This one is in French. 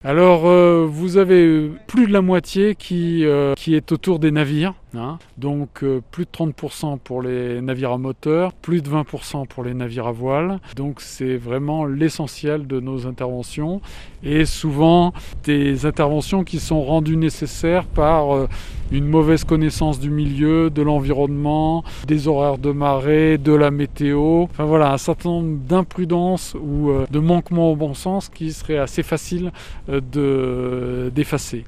Alors, vous avez plus de la moitié qui est autour des navires, hein. Donc plus de 30% pour les navires à moteur, plus de 20% pour les navires à voile. Donc c'est vraiment l'essentiel de nos interventions et souvent des interventions qui sont rendues nécessaires par une mauvaise connaissance du milieu, de l'environnement, des horaires de marée, de la météo. Enfin voilà, un certain nombre d'imprudences ou de manquements au bon sens qui seraient assez faciles d'effacer.